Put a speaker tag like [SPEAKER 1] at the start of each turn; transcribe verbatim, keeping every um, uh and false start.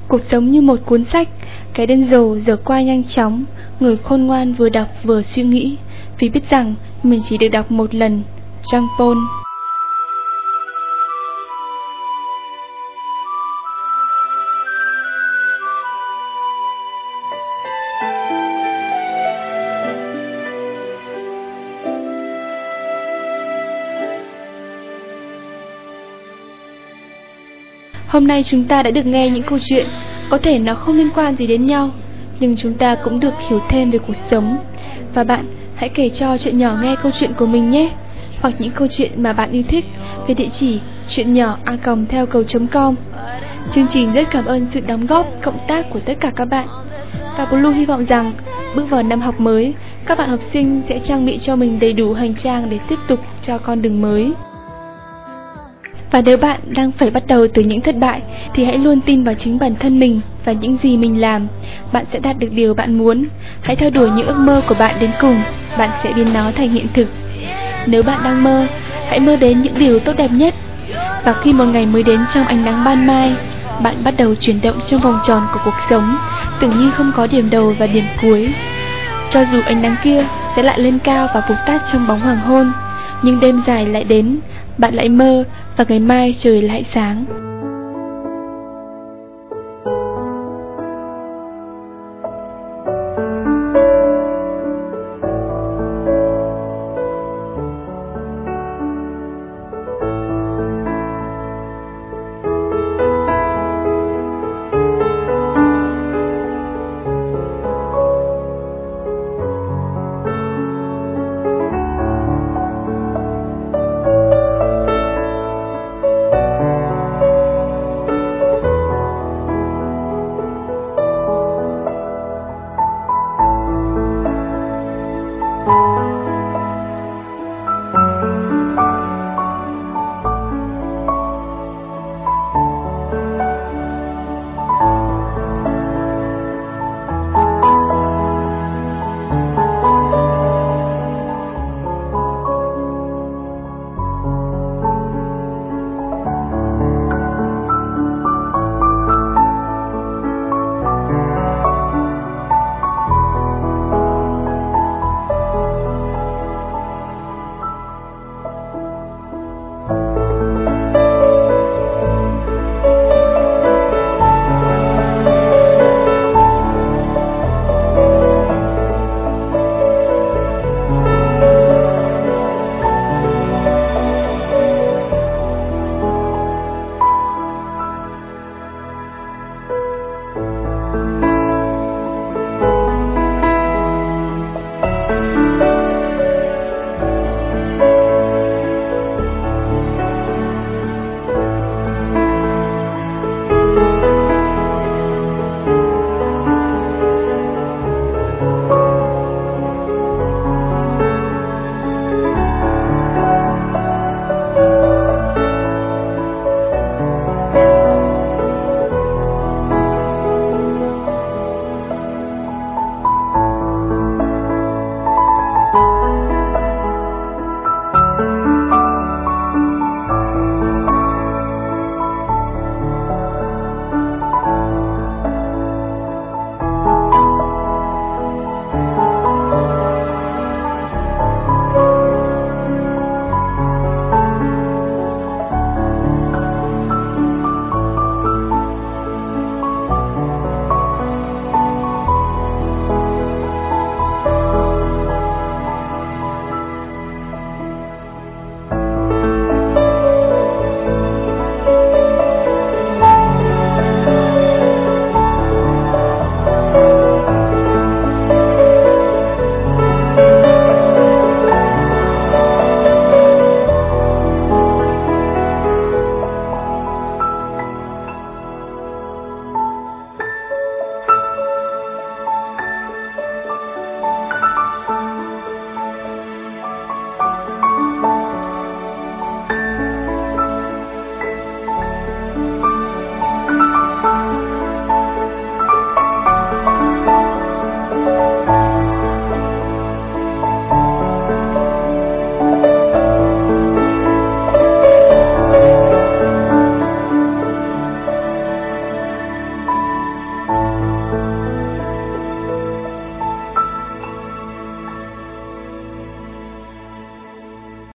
[SPEAKER 1] Cuộc sống như một cuốn sách, cái điên rồ giờ qua nhanh chóng. Người khôn ngoan vừa đọc vừa suy nghĩ, vì biết rằng mình chỉ được đọc một lần. Jean Paul. Hôm nay chúng ta đã được nghe những câu chuyện, có thể nó không liên quan gì đến nhau, nhưng chúng ta cũng được hiểu thêm về cuộc sống. Và bạn hãy kể cho chuyện nhỏ nghe câu chuyện của mình nhé, hoặc những câu chuyện mà bạn yêu thích về địa chỉ chuyện nhỏ a còng theo cầu chấm com. Chương trình rất cảm ơn sự đóng góp cộng tác của tất cả các bạn. Và Blue hy vọng rằng bước vào năm học mới, các bạn học sinh sẽ trang bị cho mình đầy đủ hành trang để tiếp tục cho con đường mới. Và nếu bạn đang phải bắt đầu từ những thất bại, thì hãy luôn tin vào chính bản thân mình và những gì mình làm. Bạn sẽ đạt được điều bạn muốn. Hãy theo đuổi những ước mơ của bạn đến cùng, bạn sẽ biến nó thành hiện thực. Nếu bạn đang mơ, hãy mơ đến những điều tốt đẹp nhất. Và khi một ngày mới đến trong ánh nắng ban mai, bạn bắt đầu chuyển động trong vòng tròn của cuộc sống, tưởng như không có điểm đầu và điểm cuối. Cho dù ánh nắng kia sẽ lại lên cao và vụt tắt trong bóng hoàng hôn, nhưng đêm dài lại đến, bạn lại mơ và ngày mai trời lại sáng.